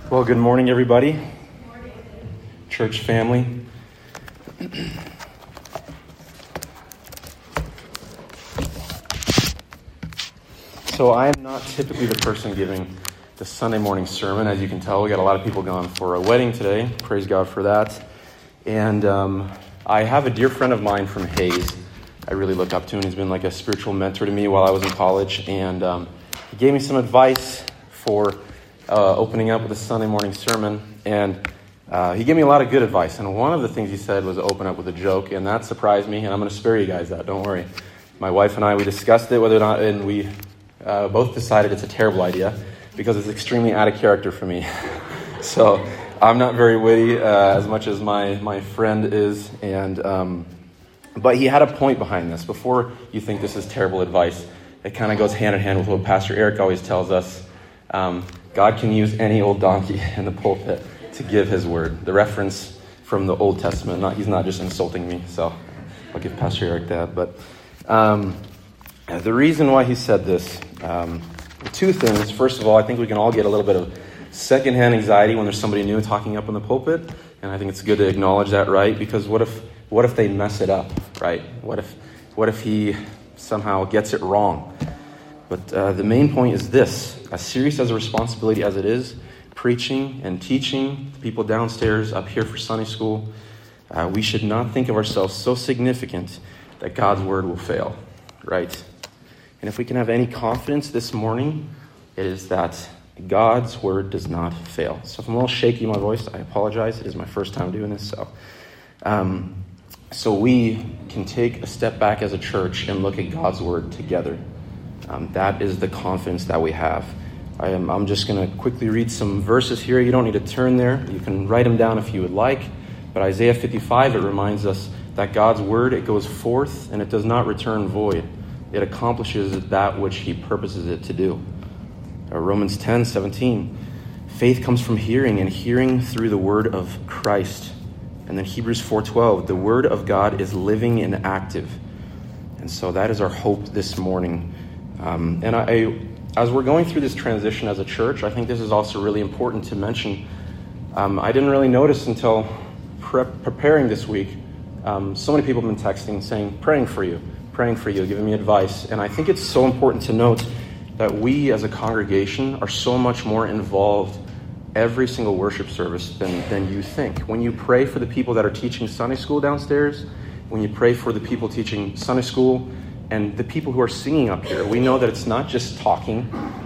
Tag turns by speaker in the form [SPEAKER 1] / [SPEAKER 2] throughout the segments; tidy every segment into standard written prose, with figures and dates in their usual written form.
[SPEAKER 1] Well, good morning, everybody. Church family. So I am not typically the person giving the Sunday morning sermon. As you can tell, we got a lot of people going for a wedding today. Praise God for that. And I have a dear friend of mine from Hayes I really look up to, and he's been like a spiritual mentor to me while I was in college. And he gave me some advice for opening up with a Sunday morning sermon. And he gave me a lot of good advice. And one of the things he said was open up with a joke, and that surprised me. And I'm going to spare you guys that, don't worry. My wife and I, we discussed it, whether or not, and we both decided it's a terrible idea because it's extremely out of character for me. So I'm not very witty as much as my friend is. And but he had a point behind this. Before you think this is terrible advice, it kind of goes hand in hand with what Pastor Eric always tells us. God can use any old donkey in the pulpit to give his word. The reference from the Old Testament, he's not just insulting me, so I'll give Pastor Eric that. But the reason why he said this, two things. First of all, I think we can all get a little bit of secondhand anxiety when there's somebody new talking up in the pulpit, and I think it's good to acknowledge that, right? Because what if they mess it up, right? What if he somehow gets it wrong? But the main point is this: as serious as a responsibility as it is, preaching and teaching the people downstairs up here for Sunday school, we should not think of ourselves so significant that God's word will fail, right? And if we can have any confidence this morning, it is that God's word does not fail. So if I'm a little shaky in my voice, I apologize. It is my first time doing this. So we can take a step back as a church and look at God's word together. That is the confidence that we have. I'm just going to quickly read some verses here. You don't need to turn there. You can write them down if you would like. But Isaiah 55, it reminds us that God's word, it goes forth and it does not return void. It accomplishes that which he purposes it to do. Romans 10:17, faith comes from hearing, and hearing through the word of Christ. And then Hebrews 4:12, the word of God is living and active. And so that is our hope this morning. As we're going through this transition as a church, I think this is also really important to mention. I didn't really notice until preparing this week. So many people have been texting saying, praying for you, giving me advice. And I think it's so important to note that we as a congregation are so much more involved every single worship service than you think. When you pray for the people that are teaching Sunday school downstairs, when you pray for the people teaching Sunday school, and the people who are singing up here, we know that it's not just talking.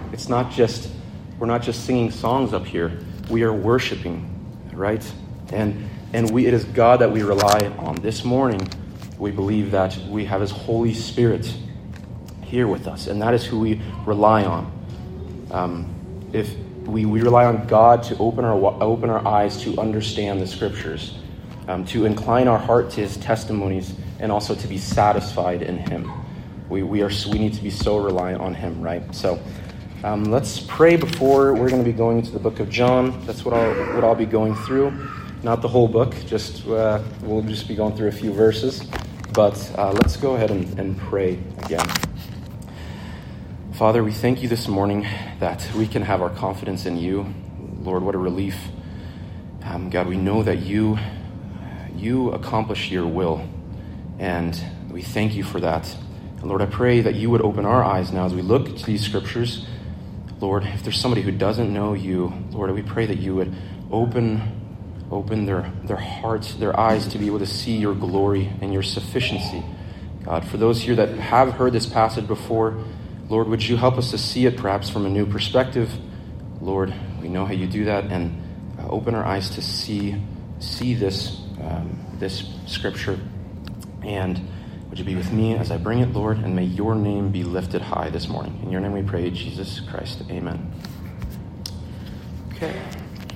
[SPEAKER 1] We're not just singing songs up here. We are worshiping, right? And it is God that we rely on. This morning, we believe that we have his Holy Spirit here with us, and that is who we rely on. If we rely on God to open our eyes to understand the scriptures, to incline our heart to his testimonies, and also to be satisfied in him. We need to be so reliant on him, right? So let's pray before we're going to be going into the book of John. That's what I'll be going through. Not the whole book, we'll just be going through a few verses. But let's go ahead and pray again. Father, we thank you this morning that we can have our confidence in you. Lord, what a relief. God, we know that you accomplish your will, and we thank you for that. And Lord, I pray that you would open our eyes now as we look to these scriptures. Lord, if there's somebody who doesn't know you, Lord, we pray that you would open their hearts, their eyes to be able to see your glory and your sufficiency. God, for those here that have heard this passage before, Lord, would you help us to see it perhaps from a new perspective? Lord, we know how you do that, and open our eyes to see this scripture. And would you be with me as I bring it, Lord, and may your name be lifted high this morning. In your name we pray, Jesus Christ. Amen. Okay.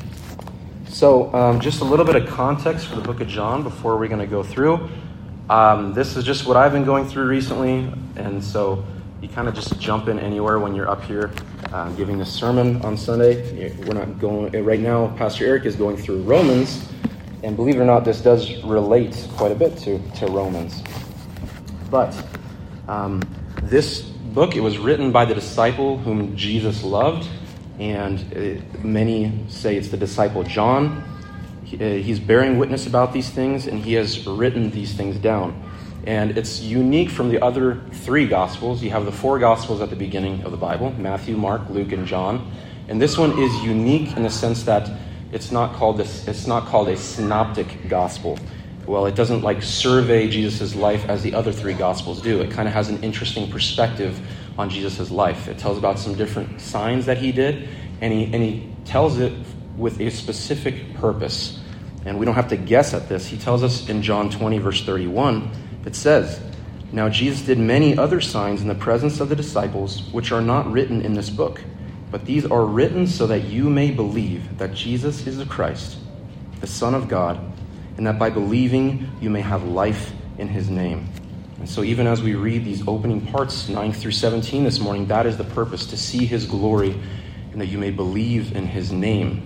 [SPEAKER 1] So just a little bit of context for the book of John before we're going to go through. This is just what I've been going through recently, and so you kind of just jump in anywhere when you're up here giving this sermon on Sunday. We're not going right now. Pastor Eric is going through Romans, and believe it or not, this does relate quite a bit to Romans. But this book, it was written by the disciple whom Jesus loved, and many say it's the disciple John. He's bearing witness about these things, and he has written these things down. And it's unique from the other three Gospels. You have the four Gospels at the beginning of the Bible: Matthew, Mark, Luke, and John. And this one is unique in the sense that it's not called a synoptic gospel. Well, it doesn't survey Jesus' life as the other three Gospels do. It kind of has an interesting perspective on Jesus' life. It tells about some different signs that he did, and he tells it with a specific purpose. And we don't have to guess at this. He tells us in John 20, verse 31, it says, "Now Jesus did many other signs in the presence of the disciples, which are not written in this book. But these are written so that you may believe that Jesus is the Christ, the Son of God, and that by believing you may have life in his name." And so even as we read these opening parts, 9 through 17 this morning, that is the purpose, to see his glory and that you may believe in his name.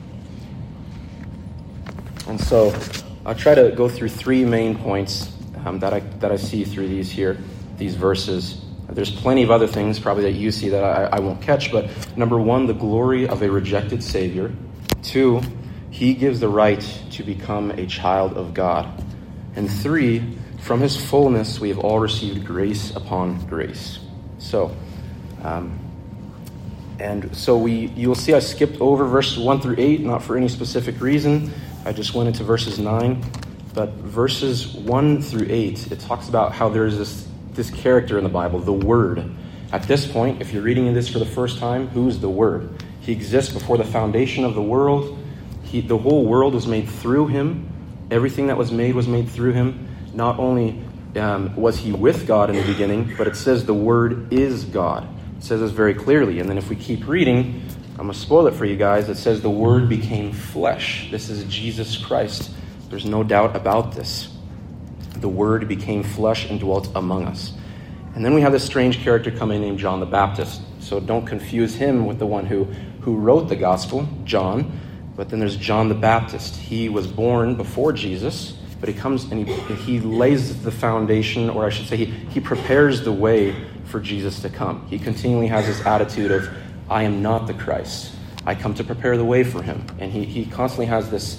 [SPEAKER 1] And so I'll try to go through three main points that I see through these verses. There's plenty of other things probably that you see that I won't catch, but number one, the glory of a rejected Savior. 2, he gives the right to become a child of God. And 3, from his fullness we have all received grace upon grace. So, you'll see I skipped over verses 1 through 8, not for any specific reason. I just went into verses 9. But verses 1 through 8, it talks about how there's this character in the Bible, the Word. At this point, if you're reading this for the first time, who's the Word? He exists before the foundation of the world. The whole world was made through him. Everything that was made through him. Not only was he with God in the beginning, but it says the Word is God. It says this very clearly. And then if we keep reading, I'm going to spoil it for you guys. It says the Word became flesh. This is Jesus Christ. There's no doubt about this. The Word became flesh and dwelt among us. And then we have this strange character coming named John the Baptist. So don't confuse him with the one who wrote the gospel, John. But then there's John the Baptist. He was born before Jesus, but he comes and he lays the foundation, or I should say he prepares the way for Jesus to come. He continually has this attitude of, I am not the Christ. I come to prepare the way for him. And he constantly has this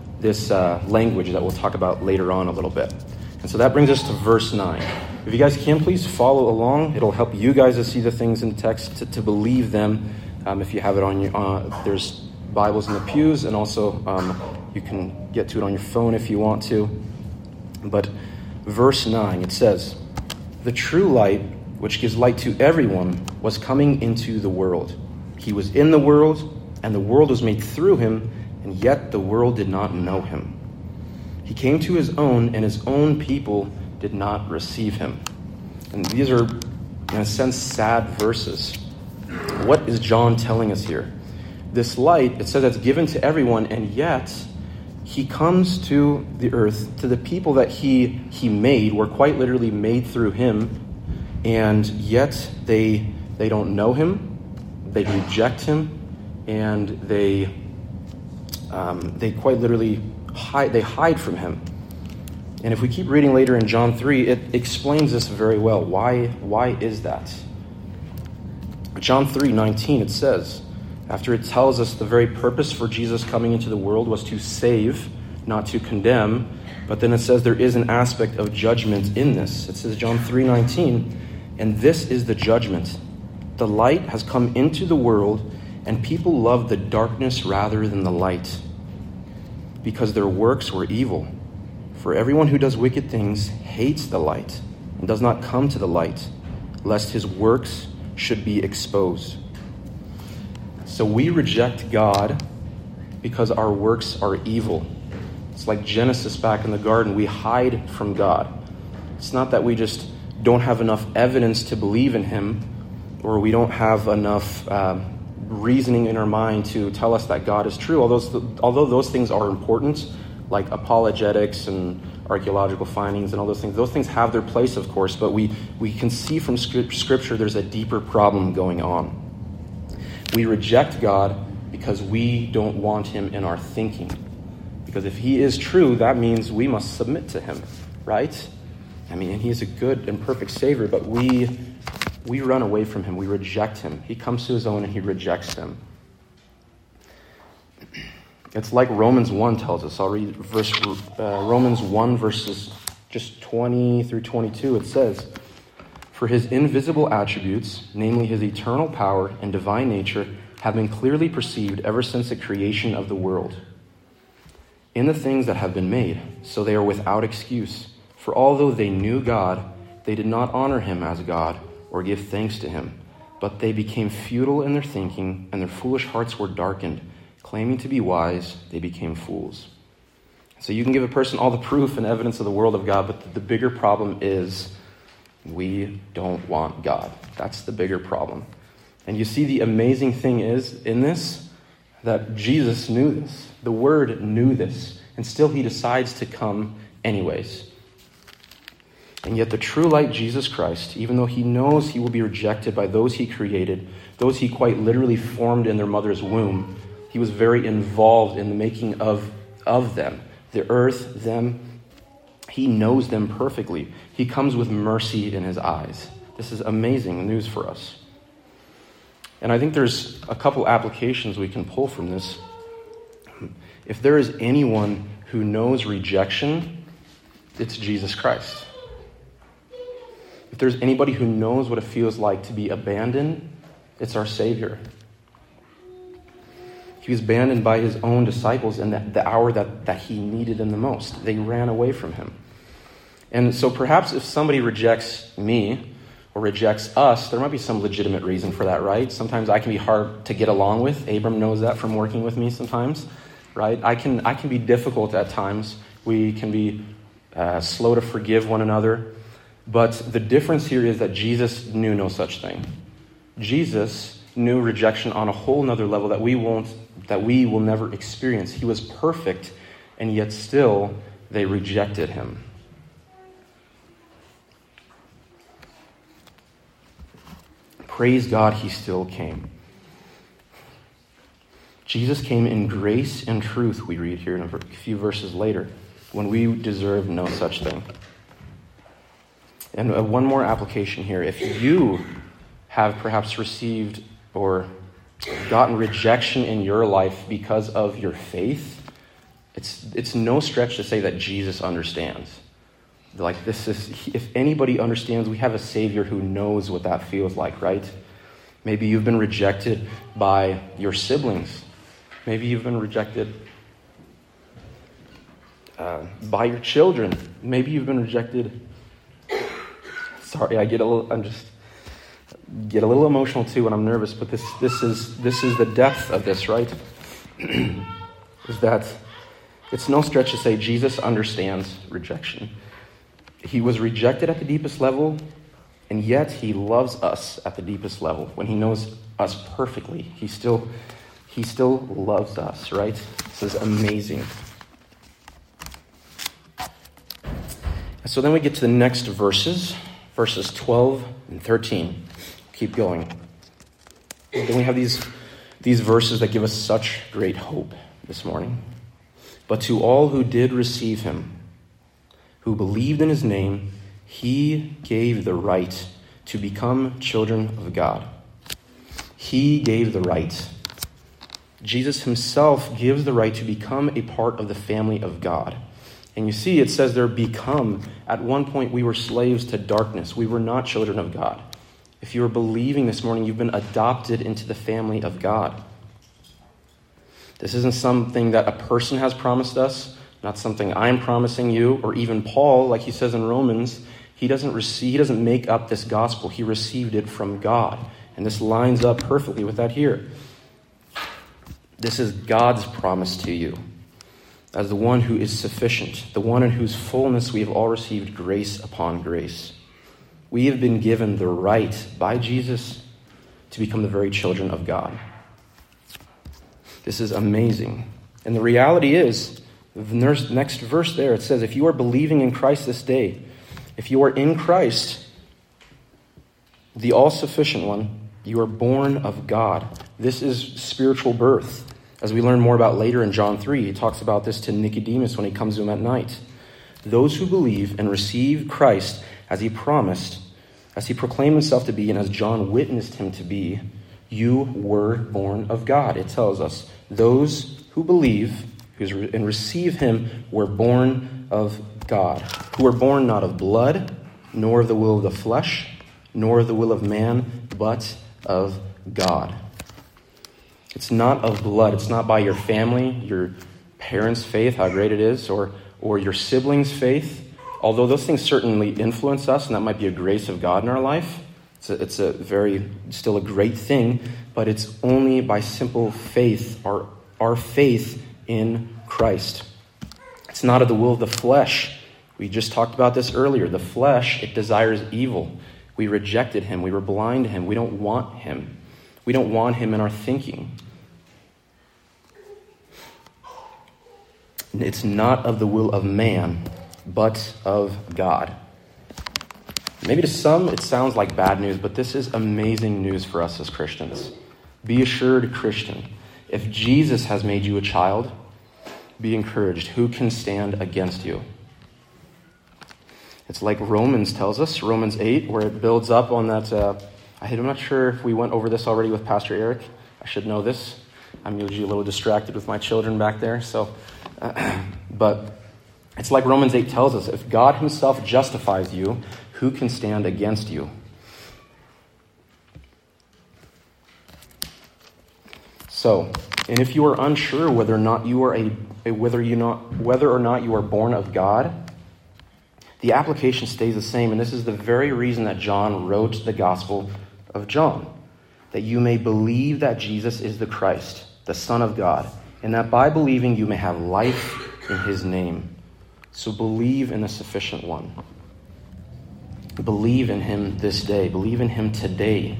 [SPEAKER 1] language that we'll talk about later on a little bit. And so that brings us to verse 9. If you guys can, please follow along. It'll help you guys to see the things in the text, to believe them. If you have it on your, there's Bibles in the pews, and also you can get to it on your phone if you want to. But verse 9, it says, "The true light, which gives light to everyone, was coming into the world. He was in the world, and the world was made through him, and yet the world did not know him. He came to his own, and his own people did not receive him." And these are, in a sense, sad verses. What is John telling us here? This light, it says, it's given to everyone, and yet he comes to the earth, to the people that he made, were quite literally made through him, and yet they don't know him, they reject him, and they quite literally hide from him. And if we keep reading later in John 3, it explains this very well. Why is that? John 3:19, it says, after it tells us the very purpose for Jesus coming into the world was to save, not to condemn, but then it says there is an aspect of judgment in this. It says, John 3:19, "And this is the judgment. The light has come into the world, and people love the darkness rather than the light, because their works were evil. For everyone who does wicked things hates the light and does not come to the light, lest his works should be exposed." So we reject God because our works are evil. It's like Genesis back in the garden. We hide from God. It's not that we just don't have enough evidence to believe in him, or we don't have enough reasoning in our mind to tell us that God is true. Although those things are important, like apologetics and archaeological findings and all those things have their place, of course, but we can see from Scripture there's a deeper problem going on. We reject God because we don't want him in our thinking. Because if he is true, that means we must submit to him, right? I mean, he is a good and perfect Savior, but we run away from him. We reject him. He comes to his own and he rejects them. It's like Romans 1 tells us. I'll read Romans 1 verses just 20 through 22. It says, "For his invisible attributes, namely his eternal power and divine nature, have been clearly perceived ever since the creation of the world. In the things that have been made, so they are without excuse. For although they knew God, they did not honor him as God or give thanks to him. But they became futile in their thinking, and their foolish hearts were darkened. Claiming to be wise, they became fools." So you can give a person all the proof and evidence of the world of God, but the bigger problem is we don't want God. That's the bigger problem. And you see, the amazing thing is in this, that Jesus knew this. The Word knew this. And still he decides to come anyways. And yet the true light, Jesus Christ, even though he knows he will be rejected by those he created, those he quite literally formed in their mother's womb, he was very involved in the making of them, the earth, them. He knows them perfectly. He comes with mercy in his eyes. This is amazing news for us. And I think there's a couple applications we can pull from this. If there is anyone who knows rejection, it's Jesus Christ. If there's anybody who knows what it feels like to be abandoned, it's our Savior. He was abandoned by his own disciples in the hour that he needed them the most. They ran away from him. And so perhaps if somebody rejects me or rejects us, there might be some legitimate reason for that, right? Sometimes I can be hard to get along with. Abram knows that from working with me sometimes, right? I can be difficult at times. We can be slow to forgive one another. But the difference here is that Jesus knew no such thing. Jesus knew rejection on a whole nother level that we will never experience. He was perfect, and yet still they rejected him. Praise God, he still came. Jesus came in grace and truth, we read here in a few verses later, when we deserve no such thing. And one more application here. If you have perhaps received or gotten rejection in your life because of your faith, it's no stretch to say that Jesus understands. Like, this is, if anybody understands, we have a Savior who knows what that feels like, right? Maybe you've been rejected by your siblings. Maybe you've been rejected by your children. Maybe you've been rejected. Sorry, I get a little emotional too when I'm nervous, but this is the depth of this, right? Is that it's no stretch to say Jesus understands rejection. He was rejected at the deepest level, and yet he loves us at the deepest level. When he knows us perfectly, he still loves us, right? This is amazing. So then we get to the next verses 12 and 13. Keep going. Then we have these verses that give us such great hope this morning. But to all who did receive him, who believed in his name, he gave the right to become children of God. He gave the right. Jesus himself gives the right to become a part of the family of God. And you see, it says there, become. At one point, we were slaves to darkness. We were not children of God. If you are believing this morning, you've been adopted into the family of God. This isn't something that a person has promised us, not something I'm promising you, or even Paul, like he says in Romans. He doesn't make up this gospel. He received it from God. And this lines up perfectly with that here. This is God's promise to you as the one who is sufficient, the one in whose fullness we have all received grace upon grace. We have been given the right by Jesus to become the very children of God. This is amazing. And the reality is, the next verse there, it says, if you are believing in Christ this day, if you are in Christ, the all-sufficient one, you are born of God. This is spiritual birth. As we learn more about later in John 3, he talks about this to Nicodemus when he comes to him at night. Those who believe and receive Christ as he promised, as he proclaimed himself to be, and as John witnessed him to be, you were born of God. It tells us those who believe and receive him were born of God, who were born not of blood, nor of the will of the flesh, nor of the will of man, but of God. It's not of blood. It's not by your family, your parents' faith, how great it is, or your siblings' faith. Although those things certainly influence us, and that might be a grace of God in our life. It's still a great thing, but it's only by simple faith, our faith in Christ. It's not of the will of the flesh. We just talked about this earlier. The flesh, it desires evil. We rejected him. We were blind to him. We don't want him. We don't want him in our thinking. It's not of the will of man, but of God. Maybe to some it sounds like bad news, but this is amazing news for us as Christians. Be assured, Christian, if Jesus has made you a child, be encouraged. Who can stand against you? It's like Romans tells us, Romans 8, where it builds up on that. I'm not sure if we went over this already with Pastor Eric. I should know this. I'm usually a little distracted with my children back there. But it's like Romans 8 tells us, if God himself justifies you, who can stand against you? So, and if you are unsure whether or not you are whether or not you are born of God, the application stays the same, and this is the very reason that John wrote the Gospel of John, that you may believe that Jesus is the Christ, the Son of God, and that by believing you may have life in his name. So believe in the sufficient one. Believe in him this day. Believe in him today.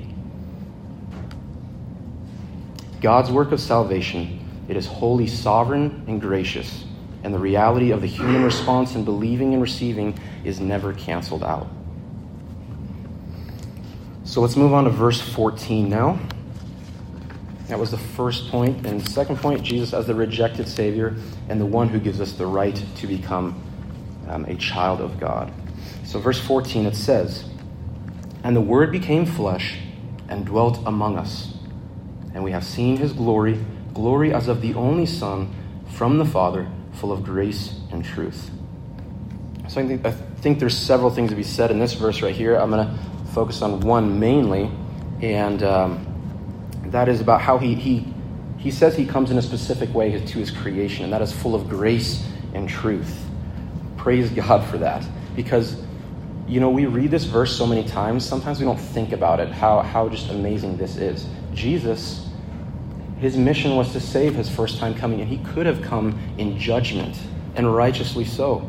[SPEAKER 1] God's work of salvation, it is wholly sovereign and gracious, and the reality of the human response in believing and receiving is never canceled out. So let's move on to verse 14 now. That was the first point. And the second point, Jesus as the rejected Savior and the one who gives us the right to become a child of God. So verse 14, it says, "And the Word became flesh and dwelt among us. And we have seen his glory, glory as of the only Son from the Father, full of grace and truth." So I think there's several things to be said in this verse right here. I'm going to focus on one mainly, and that is about how he says he comes in a specific way to his creation, and that is full of grace and truth. Praise God for that, because we read this verse so many times, sometimes we don't think about it, how just amazing this is. Jesus, his mission was to save his first time coming, and he could have come in judgment, and righteously so.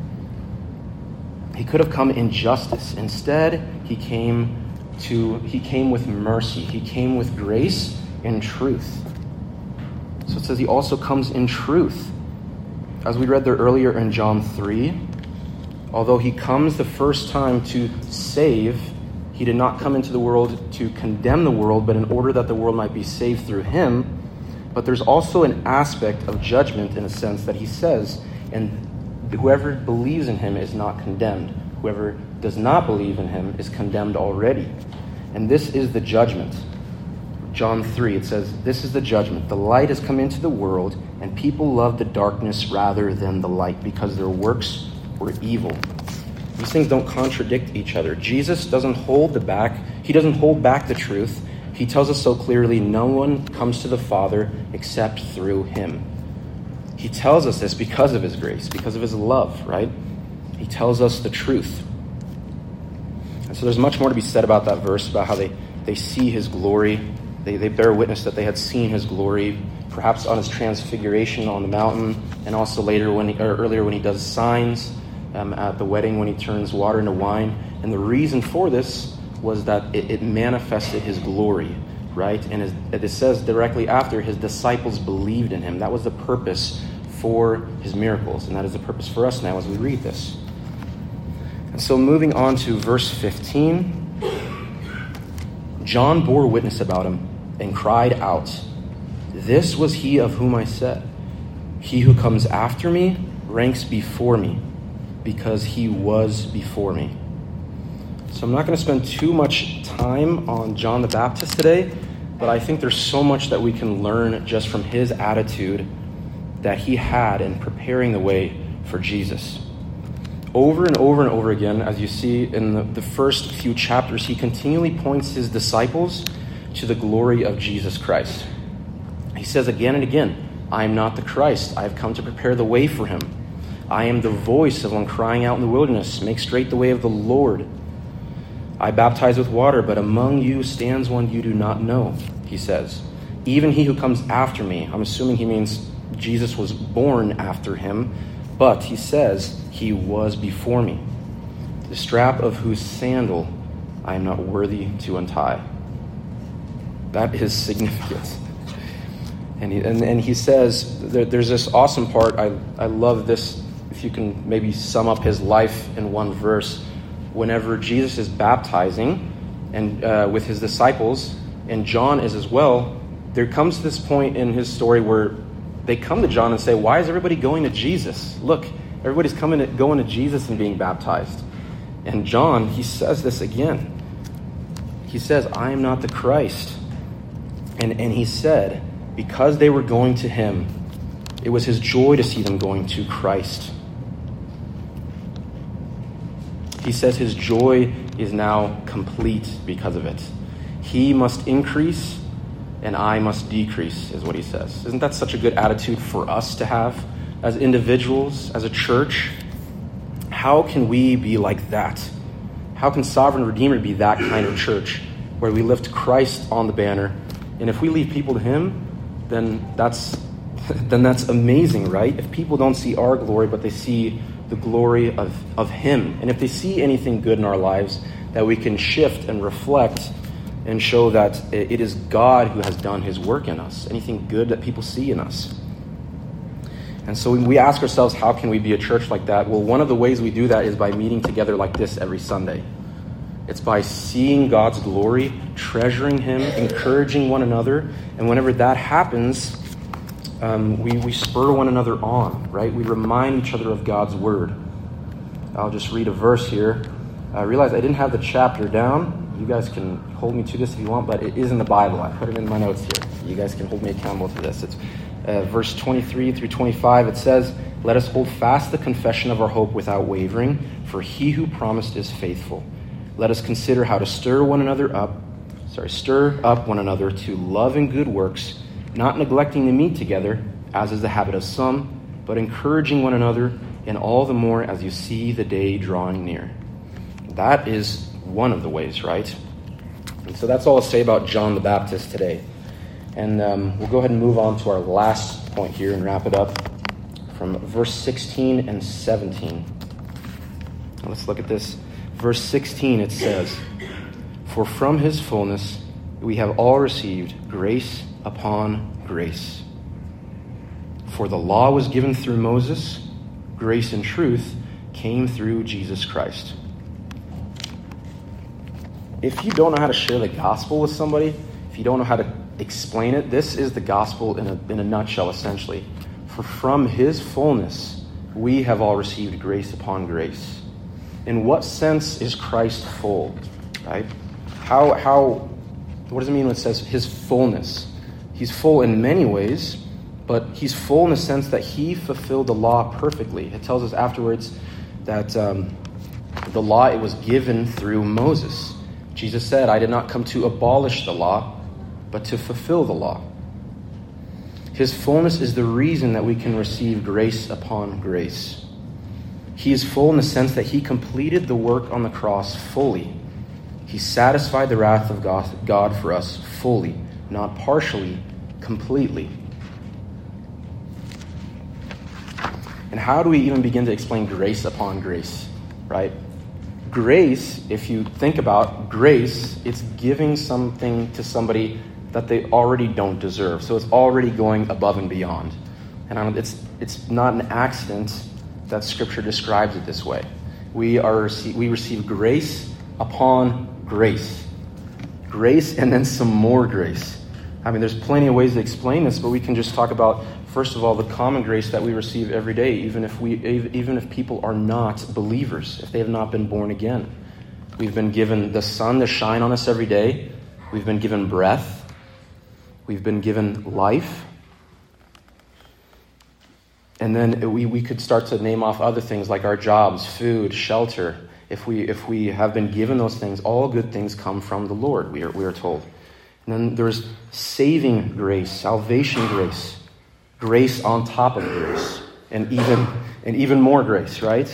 [SPEAKER 1] He could have come in justice. Instead, he came with mercy. He came with grace and truth. So it says he also comes in truth. As we read there earlier in John 3, although he comes the first time to save, he did not come into the world to condemn the world, but in order that the world might be saved through him. But there's also an aspect of judgment in a sense that he says, and whoever believes in him is not condemned. Whoever does not believe in him is condemned already. And this is the judgment. John 3, it says, "This is the judgment. The light has come into the world, and people love the darkness rather than the light, because their works were evil." These things don't contradict each other. Jesus doesn't hold back. He doesn't hold back the truth. He tells us so clearly, no one comes to the Father except through him. He tells us this because of his grace, because of his love, right? He tells us the truth. And so there's much more to be said about that verse, about how they see his glory. They bear witness that they had seen his glory, perhaps on his transfiguration on the mountain, and also earlier when he does signs at the wedding, when he turns water into wine. And the reason for this was that it manifested his glory, right? And it says directly after, his disciples believed in him. That was the purpose for his miracles, and that is the purpose for us now as we read this. And so moving on to verse 15, John bore witness about him and cried out, "This was he of whom I said, he who comes after me ranks before me, because he was before me." So I'm not going to spend too much time on John the Baptist today, but I think there's so much that we can learn just from his attitude that he had in preparing the way for Jesus. Over and over and over again, as you see in the first few chapters, he continually points his disciples to the glory of Jesus Christ. He says again and again, I am not the Christ. I have come to prepare the way for him. I am the voice of one crying out in the wilderness, make straight the way of the Lord. I baptize with water, but among you stands one you do not know, he says. Even he who comes after me, I'm assuming he means Jesus was born after him, but he says he was before me, the strap of whose sandal I am not worthy to untie. That is significant. And he says, there's this awesome part, I love this, if you can maybe sum up his life in one verse. Whenever Jesus is baptizing and with his disciples, and John is as well, there comes this point in his story where they come to John and say, why is everybody going to Jesus? Look, everybody's going to Jesus and being baptized. And John, he says this again. He says, I am not the Christ. And he said, because they were going to him, it was his joy to see them going to Christ. He says his joy is now complete because of it. He must increase and I must decrease, is what he says. Isn't that such a good attitude for us to have as individuals, as a church? How can we be like that? How can Sovereign Redeemer be that kind of church where we lift Christ on the banner? And if we leave people to him, then that's amazing, right? If people don't see our glory, but they see the glory of him. And if they see anything good in our lives, that we can shift and reflect and show that it is God who has done his work in us. Anything good that people see in us. And so we ask ourselves, how can we be a church like that? Well, one of the ways we do that is by meeting together like this every Sunday. It's by seeing God's glory, treasuring him, encouraging one another. And whenever that happens, we spur one another on, right? We remind each other of God's word. I'll just read a verse here. I realized I didn't have the chapter down. You guys can hold me to this if you want, but it is in the Bible. I put it in my notes here. You guys can hold me accountable to this. It's verse 23 through 25. It says, let us hold fast the confession of our hope without wavering, for he who promised is faithful. Let us consider how to stir up one another to love and good works, not neglecting to meet together, as is the habit of some, but encouraging one another, and all the more as you see the day drawing near. That is one of the ways, right? And so that's all I'll say about John the Baptist today. And we'll go ahead and move on to our last point here and wrap it up from verse 16 and 17. Let's look at this. Verse 16, it says, for from his fullness we have all received grace upon grace. For the law was given through Moses, grace and truth came through Jesus Christ. If you don't know how to share the gospel with somebody, if you don't know how to explain it, this is the gospel in a nutshell, essentially. For from his fullness we have all received grace upon grace. In what sense is Christ full, right? What does it mean when it says his fullness? He's full in many ways, but he's full in the sense that he fulfilled the law perfectly. It tells us afterwards that the law, it was given through Moses. Jesus said, I did not come to abolish the law, but to fulfill the law. His fullness is the reason that we can receive grace upon grace. He is full in the sense that he completed the work on the cross fully. He satisfied the wrath of God for us fully, not partially, completely. And how do we even begin to explain grace upon grace, right? Grace, if you think about grace, it's giving something to somebody that they already don't deserve. So it's already going above and beyond. And it's not an accident that Scripture describes it this way. We receive grace upon grace. Grace and then some more grace. I mean, there's plenty of ways to explain this, but we can just talk about, first of all, the common grace that we receive every day, even if people are not believers, if they have not been born again. We've been given the sun to shine on us every day. We've been given breath. We've been given life. And then we could start to name off other things like our jobs, food, shelter. If we have been given those things, all good things come from the Lord, we are told. And then there's saving grace, salvation grace, grace on top of grace, and even more grace, right?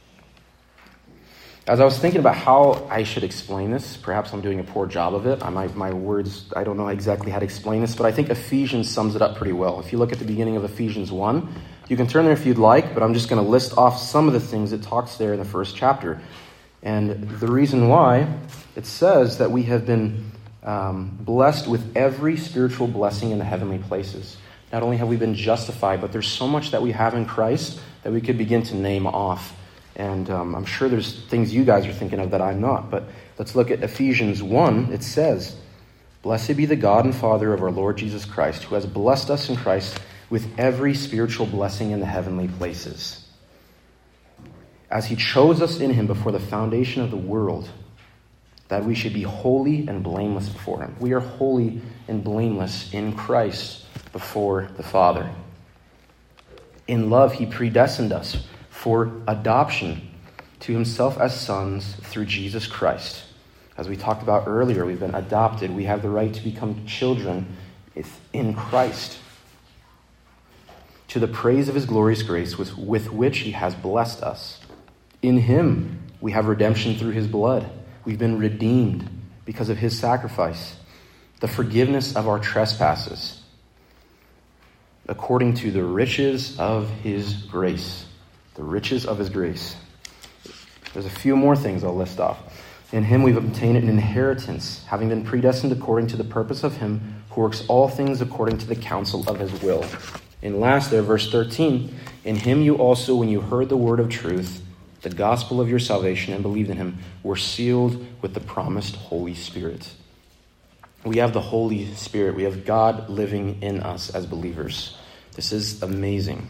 [SPEAKER 1] As I was thinking about how I should explain this, perhaps I'm doing a poor job of it. My words, I don't know exactly how to explain this, but I think Ephesians sums it up pretty well. If you look at the beginning of Ephesians 1, you can turn there if you'd like, but I'm just going to list off some of the things it talks there in the first chapter. And the reason why, it says that we have been blessed with every spiritual blessing in the heavenly places. Not only have we been justified, but there's so much that we have in Christ that we could begin to name off. And I'm sure there's things you guys are thinking of that I'm not. But let's look at Ephesians 1. It says, "Blessed be the God and Father of our Lord Jesus Christ, who has blessed us in Christ with every spiritual blessing in the heavenly places, as he chose us in him before the foundation of the world, that we should be holy and blameless before him." We are holy and blameless in Christ before the Father. "In love, he predestined us for adoption to himself as sons through Jesus Christ." As we talked about earlier, we've been adopted. We have the right to become children in Christ. "To the praise of his glorious grace with which he has blessed us. In him we have redemption through his blood." We've been redeemed because of his sacrifice. "The forgiveness of our trespasses, according to the riches of his grace." The riches of his grace. There's a few more things I'll list off. "In him we've obtained an inheritance, having been predestined according to the purpose of him who works all things according to the counsel of his will." And last there, verse 13, "In him you also, when you heard the word of truth, the gospel of your salvation, and believed in him, were sealed with the promised Holy Spirit." We have the Holy Spirit. We have God living in us as believers. This is amazing.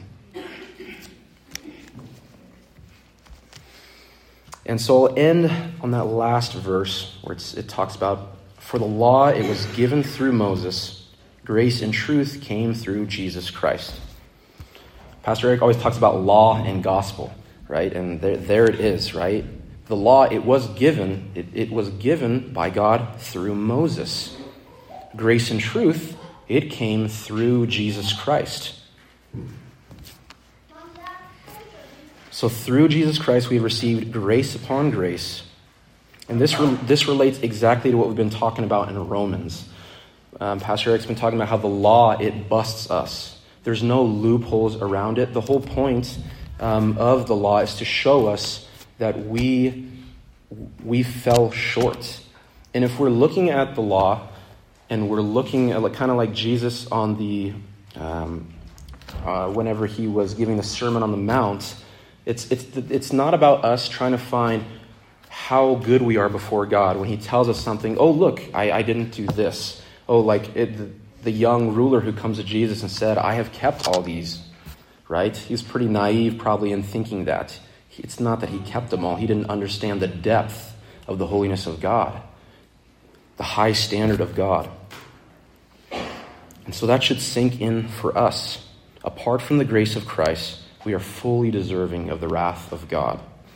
[SPEAKER 1] And so I'll end on that last verse where it talks about, "For the law, it was given through Moses. Grace and truth came through Jesus Christ." Pastor Eric always talks about law and gospel, right? And there it is, right? The law, it was given by God through Moses. Grace and truth, it came through Jesus Christ. So through Jesus Christ, we've received grace upon grace. And this relates exactly to what we've been talking about in Romans. Pastor Eric's been talking about how the law, it busts us. There's no loopholes around it. The whole point of the law is to show us that we fell short. And if we're looking at the law, and we're looking at kind of like Jesus on the, whenever he was giving the Sermon on the Mount, it's not about us trying to find how good we are before God when he tells us something. "Oh, look, I didn't do this." Oh, like the young ruler who comes to Jesus and said, "I have kept all these," right? He was pretty naive probably in thinking that. It's not that he kept them all. He didn't understand the depth of the holiness of God, the high standard of God. And so that should sink in for us. Apart from the grace of Christ, we are fully deserving of the wrath of God.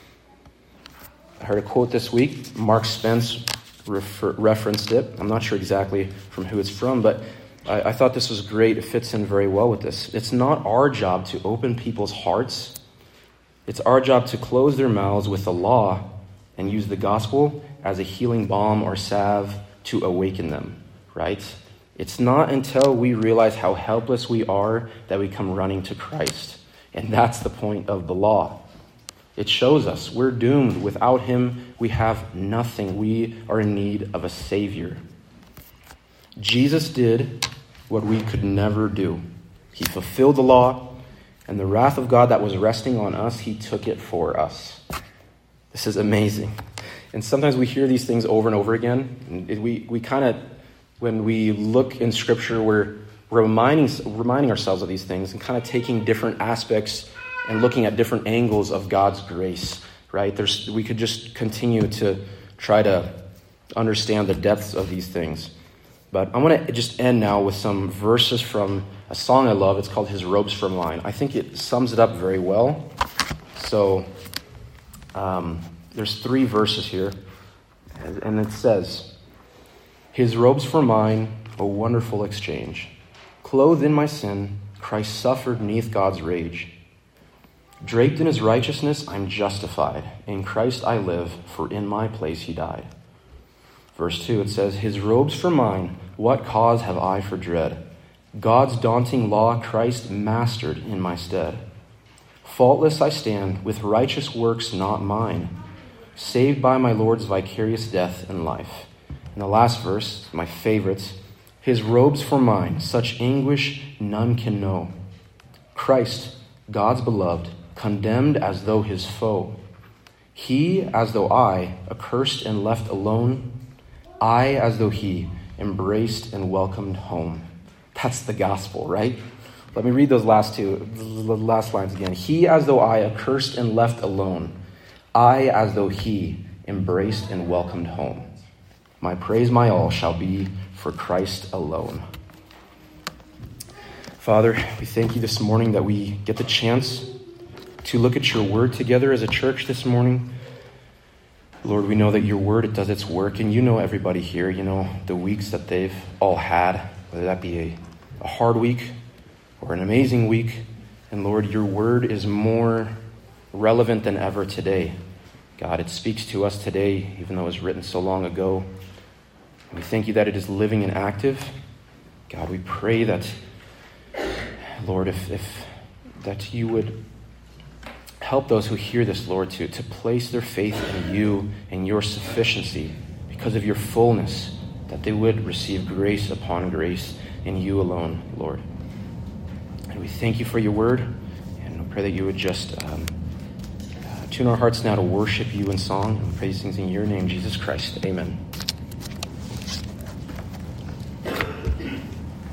[SPEAKER 1] I heard a quote this week. Mark Spence referenced it. I'm not sure exactly from who it's from, but I thought this was great. It fits in very well with this. It's not our job to open people's hearts. It's our job to close their mouths with the law and use the gospel as a healing balm or salve to awaken them, right? It's not until we realize how helpless we are that we come running to Christ. And that's the point of the law. It shows us we're doomed. Without him, we have nothing. We are in need of a Savior. Jesus did what we could never do. He fulfilled the law, and the wrath of God that was resting on us, he took it for us. This is amazing. And sometimes we hear these things over and over again. And we kind of, when we look in Scripture, we're reminding ourselves of these things and kind of taking different aspects and looking at different angles of God's grace, right? We could just continue to try to understand the depths of these things. But I want to just end now with some verses from a song I love. It's called His Robes for Mine. I think it sums it up very well. So there's 3 verses here, and it says, His robes for mine, a wonderful exchange. Clothed in my sin, Christ suffered neath God's rage. Draped in his righteousness, I'm justified. In Christ I live, for in my place he died. Verse 2, it says, His robes for mine, what cause have I for dread? God's daunting law Christ mastered in my stead. Faultless I stand, with righteous works not mine, saved by my Lord's vicarious death and life. And the last verse, my favorite, His robes for mine, such anguish none can know. Christ, God's beloved, condemned as though his foe. He as though I, accursed and left alone. I as though he, embraced and welcomed home. That's the gospel, right? Let me read those last lines again. He as though I, accursed and left alone. I as though he, embraced and welcomed home. My praise, my all, shall be for Christ alone. Father, we thank you this morning that we get the chance to look at your word together as a church this morning. Lord, we know that your word, it does its work, and you know everybody here. You know the weeks that they've all had, whether that be a hard week or an amazing week. And Lord, your word is more relevant than ever today. God, it speaks to us today, even though it was written so long ago. We thank you that it is living and active. God, we pray that, Lord, if that you would help those who hear this, Lord, to place their faith in you and your sufficiency because of your fullness, that they would receive grace upon grace in you alone, Lord. And we thank you for your word, and we pray that you would just tune our hearts now to worship you in song. And we pray these things in your name, Jesus Christ. Amen.